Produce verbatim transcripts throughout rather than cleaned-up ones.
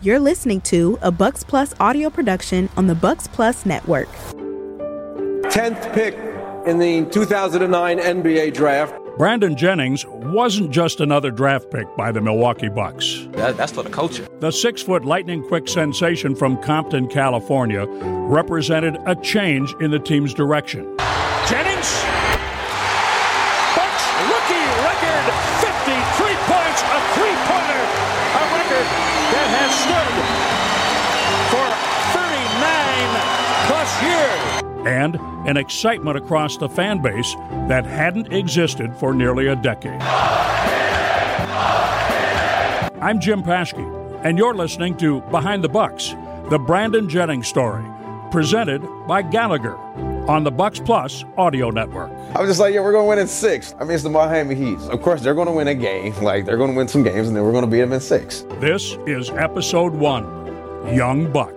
You're listening to a Bucks Plus audio production on the Bucks Plus Network. tenth pick in the two thousand nine N B A draft. Brandon Jennings wasn't just another draft pick by the Milwaukee Bucks. That, that's for the culture. The six-foot lightning-quick sensation from Compton, California, represented a change in the team's direction. Jennings, Bucks rookie record, fifty-three points, a three-pointer, a record that has stood for thirty-nine plus years. And an excitement across the fan base that hadn't existed for nearly a decade. I'm Jim Paschke, and you're listening to Behind the Bucks, the Brandon Jennings story, presented by Gallagher on the Bucks Plus audio network. I was just like, yeah, we're going to win in six. I mean, it's the Miami Heat. Of course, they're going to win a game. Like, they're going to win some games, and then we're going to beat them in six. This is episode one, Young Buck.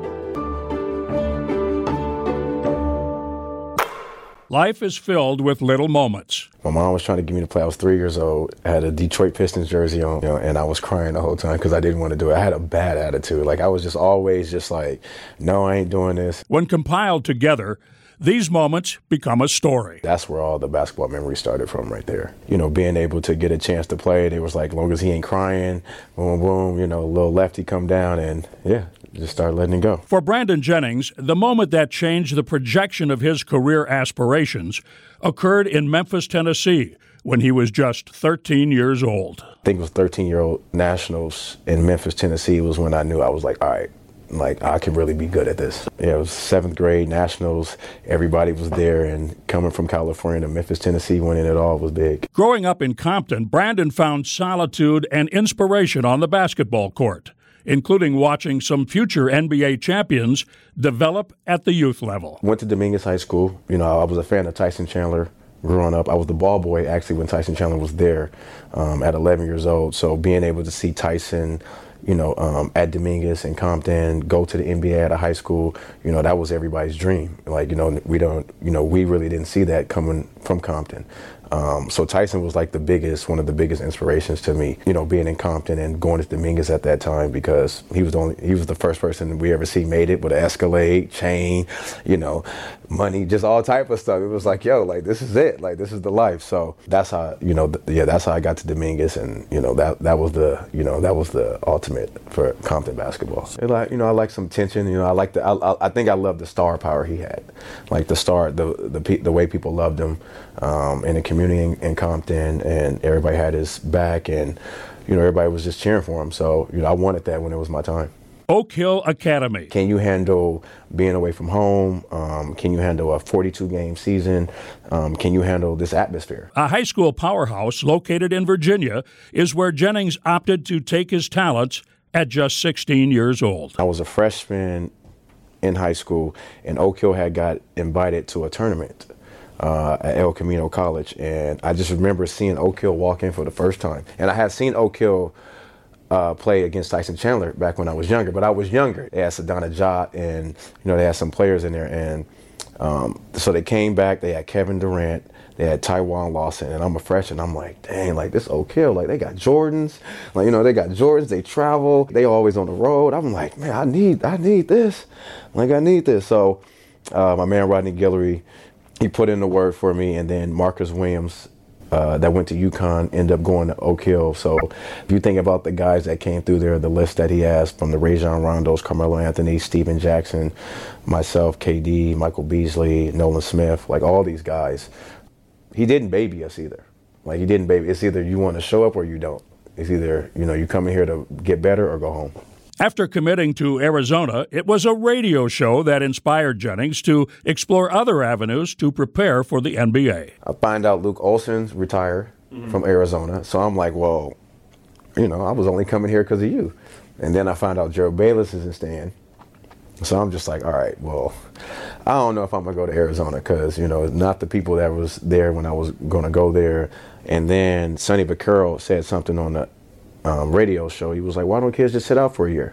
Life is filled with little moments. My mom was trying to get me to play. I was three years old. I had a Detroit Pistons jersey on, you know, and I was crying the whole time because I didn't want to do it. I had a bad attitude. Like, I was just always just like, no, I ain't doing this. When compiled together, these moments become a story. That's where all the basketball memories started from right there. You know, being able to get a chance to play, it was like, long as he ain't crying, boom, boom, you know, a little lefty come down, and yeah, just start letting it go. For Brandon Jennings, the moment that changed the projection of his career aspirations occurred in Memphis, Tennessee, when he was just thirteen years old. I think it was thirteen-year-old nationals in Memphis, Tennessee was when I knew I was like, all right, like, I can really be good at this. Yeah, it was seventh grade nationals. Everybody was there, and coming from California to Memphis, Tennessee, winning it all was big. Growing up in Compton, Brandon found solitude and inspiration on the basketball court, including watching some future N B A champions develop at the youth level. Went to Dominguez High School. You know, I was a fan of Tyson Chandler growing up. I was the ball boy, actually, when Tyson Chandler was there um, at eleven years old. So being able to see Tyson, you know, um, at Dominguez and Compton, go to the N B A at a high school, you know, that was everybody's dream. Like, you know, we don't, you know, we really didn't see that coming from Compton. Um, so Tyson was like the biggest, one of the biggest inspirations to me, you know, being in Compton and going to Dominguez at that time, because he was the only, he was the first person we ever see made it with an Escalade, chain, you know, money, just all type of stuff. It was like, yo, like, this is it. Like, this is the life. So that's how, you know, th- yeah, that's how I got to Dominguez. And, you know, that, that was the, you know, that was the ultimate for Compton basketball. It like, you know, I like some tension, you know, I like the, I, I, I think I love the star power he had. Like the star, the, the, the, the way people loved him um, in the community in, in Compton, and everybody had his back, and, you know, everybody was just cheering for him. So, you know, I wanted that when it was my time. Oak Hill Academy. Can you handle being away from home? Um, can you handle a forty-two game season? Um, can you handle this atmosphere? A high school powerhouse located in Virginia is where Jennings opted to take his talents at just sixteen years old. I was a freshman in high school, and Oak Hill had got invited to a tournament Uh, at El Camino College, and I just remember seeing Oak Hill walk in for the first time. And I had seen Oak Hill uh, play against Tyson Chandler back when I was younger, but I was younger. They had Sedona Jot, and, you know, they had some players in there, and um, so they came back. They had Kevin Durant, they had Tywan Lawson, and I'm a freshman. I'm like, dang, like, this Oak Hill, like, they got Jordans, like, you know, they got Jordans. They travel, they always on the road. I'm like, man, I need, I need this, like, I need this. So uh, my man Rodney Guillory, he put in the word for me, and then Marcus Williams, uh, that went to UConn, ended up going to Oak Hill. So if you think about the guys that came through there, the list that he has, from the Rajon Rondos, Carmelo Anthony, Steven Jackson, myself, K D, Michael Beasley, Nolan Smith, like all these guys, he didn't baby us either. Like, he didn't baby. It's either you want to show up or you don't. It's either, you know, you come in here to get better or go home. After committing to Arizona, it was a radio show that inspired Jennings to explore other avenues to prepare for the N B A. I find out Luke Olson's retired mm-hmm. from Arizona, so I'm like, well, you know, I was only coming here because of you. And then I find out Gerald Bayless isn't staying. So I'm just like, all right, well, I don't know if I'm going to go to Arizona because, you know, not the people that was there when I was going to go there. And then Sonny Vaccaro said something on the um, radio show. He was like, why don't kids just sit out for a year?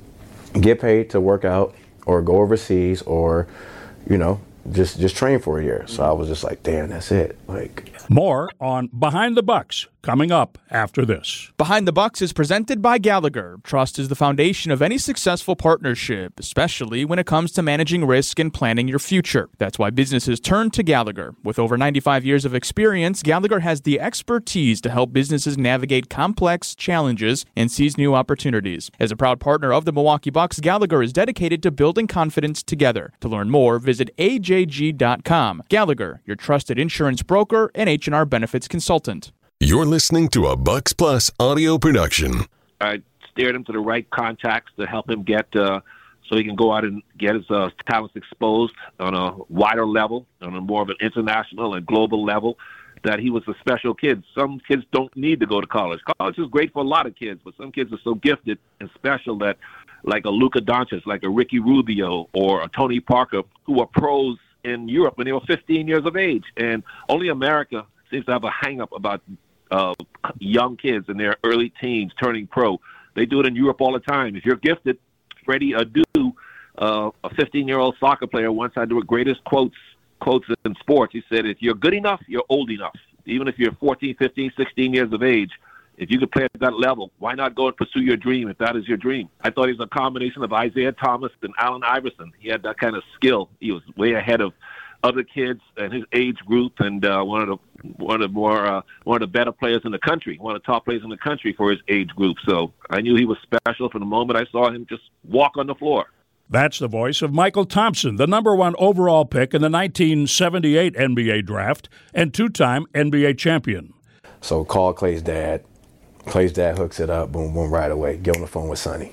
Get paid to work out or go overseas or, you know, just just train for a year. So I was just like, damn, that's it. Like, more on Behind the Bucks, coming up after this. Behind the Bucks is presented by Gallagher. Trust is the foundation of any successful partnership, especially when it comes to managing risk and planning your future. That's why businesses turn to Gallagher. With over ninety-five years of experience, Gallagher has the expertise to help businesses navigate complex challenges and seize new opportunities. As a proud partner of the Milwaukee Bucks, Gallagher is dedicated to building confidence together. To learn more, visit A J G dot com. Gallagher, your trusted insurance broker and H and R benefits consultant. You're listening to a Bucks Plus audio production. I steered him to the right contacts to help him get, uh, so he can go out and get his uh, talents exposed on a wider level, on a more of an international and global level, that he was a special kid. Some kids don't need to go to college. College is great for a lot of kids, but some kids are so gifted and special that, like a Luka Doncic, like a Ricky Rubio, or a Tony Parker, who were pros in Europe when they were fifteen years of age. And only America seems to have a hang-up about uh, young kids in their early teens turning pro. They do it in Europe all the time. If you're gifted, Freddie Adu, uh, a fifteen-year-old soccer player, once had the greatest quotes quotes in sports. He said, if you're good enough, you're old enough. Even if you're fourteen, fifteen, sixteen years of age, if you could play at that level, why not go and pursue your dream if that is your dream? I thought he was a combination of Isaiah Thomas and Allen Iverson. He had that kind of skill. He was way ahead of other kids and his age group, and uh, one of the one of the more uh, one of the better players in the country, one of the top players in the country for his age group. So I knew he was special from the moment I saw him just walk on the floor. That's the voice of Michael Thompson, the number one overall pick in the nineteen seventy-eight N B A draft and two-time N B A champion. So call Clay's dad. Clay's dad hooks it up, boom, boom, right away. Get on the phone with Sonny.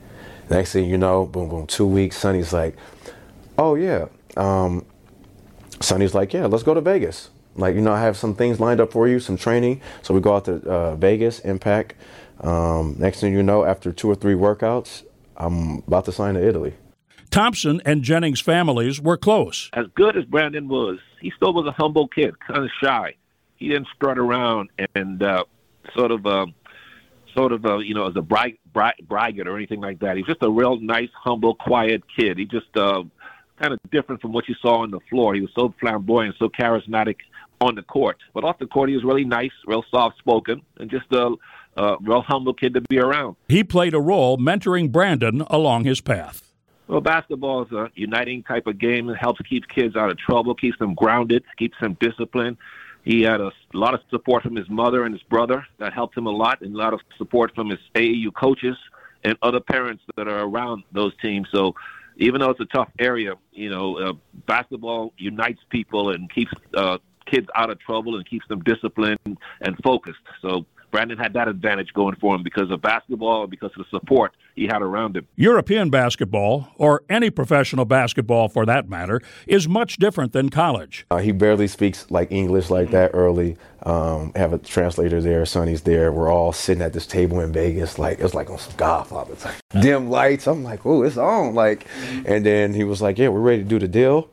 Next thing you know, boom, boom, two weeks, Sonny's like, oh, yeah. Um, Sonny's like, yeah, let's go to Vegas. Like, you know, I have some things lined up for you, some training. So we go out to uh, Vegas, Impact. Um, next thing you know, after two or three workouts, I'm about to sign to Italy. Thompson and Jennings' families were close. As good as Brandon was, he still was a humble kid, kind of shy. He didn't strut around and uh, sort of, uh, sort of, uh, you know, as a brag, brag, braggart or anything like that. He was just a real nice, humble, quiet kid. He just uh, kind of different from what you saw on the floor. He was so flamboyant, so charismatic on the court. But off the court, he was really nice, real soft-spoken, and just a uh, real humble kid to be around. He played a role mentoring Brandon along his path. Well, basketball is a uniting type of game. It helps keep kids out of trouble, keeps them grounded, keeps them disciplined. He had a lot of support from his mother and his brother. That helped him a lot, and a lot of support from his A A U coaches and other parents that are around those teams. So even though it's a tough area, you know, uh, basketball unites people and keeps uh, kids out of trouble and keeps them disciplined and focused. So Brandon had that advantage going for him because of basketball and because of the support he had around him. European basketball, or any professional basketball for that matter, is much different than college. Uh, he barely speaks like English like that early. Um, have a translator there, Sonny's there. We're all sitting at this table in Vegas, like it's like on some Godfather type. Dim lights. I'm like, oh, it's on. Like, and then he was like, yeah, we're ready to do the deal.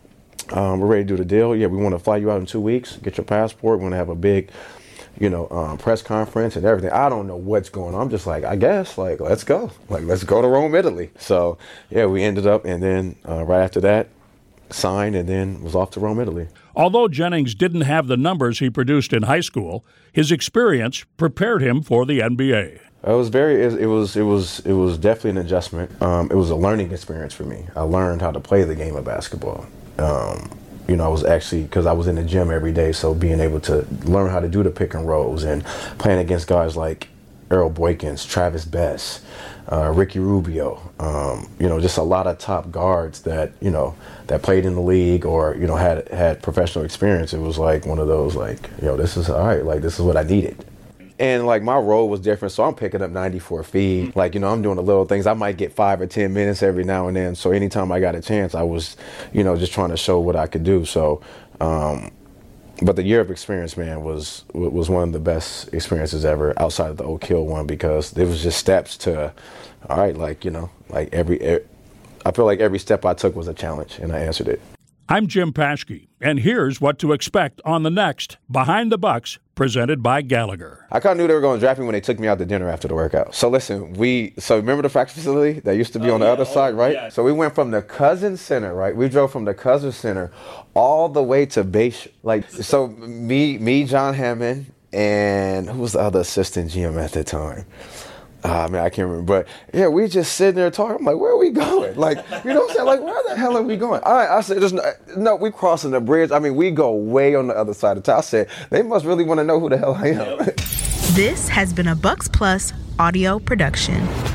Um, we're ready to do the deal. Yeah, we want to fly you out in two weeks. Get your passport. We want to have a big, you know, um, press conference and everything. I don't know what's going on. I'm just like, I guess, like, let's go. Like, let's go to Rome, Italy. So, yeah, we ended up, and then uh, right after that, signed, and then was off to Rome, Italy. Although Jennings didn't have the numbers he produced in high school, his experience prepared him for the N B A. It was very, it was, it was, it was definitely an adjustment. Um, it was a learning experience for me. I learned how to play the game of basketball. Um, you know, I was actually, because I was in the gym every day, so being able to learn how to do the pick and rolls and playing against guys like Earl Boykins, Travis Best, uh, Ricky Rubio, um, you know, just a lot of top guards that, you know, that played in the league or, you know, had had professional experience. It was like one of those, like, yo, this is all right, like, this is what I needed. And, like, my role was different, so I'm picking up ninety-four feet. Like, you know, I'm doing the little things. I might get five or ten minutes every now and then. So anytime I got a chance, I was, you know, just trying to show what I could do. So, um, but the year of experience, man, was was one of the best experiences ever outside of the Oak Hill one because it was just steps to, all right, like, you know, like every, I feel like every step I took was a challenge, and I answered it. I'm Jim Paschke, and here's what to expect on the next Behind the Bucks, presented by Gallagher. I kind of knew they were going to draft me when they took me out to dinner after the workout. So listen, we, so remember the practice facility that used to be oh, on the yeah, other oh, side, right? Yeah. So we went from the Cousins Center, right? We drove from the Cousins Center all the way to Base. Like, so me, me, John Hammond, and who was the other assistant G M at that time? Uh, man, I can't remember. But, yeah, we just sitting there talking. I'm like, where are we going? Like, you know what I'm saying? Like, where the hell are we going? All right, I said, there's no, no, we crossing the bridge. I mean, we go way on the other side of town. I said, they must really want to know who the hell I am. This has been a Bucks Plus audio production.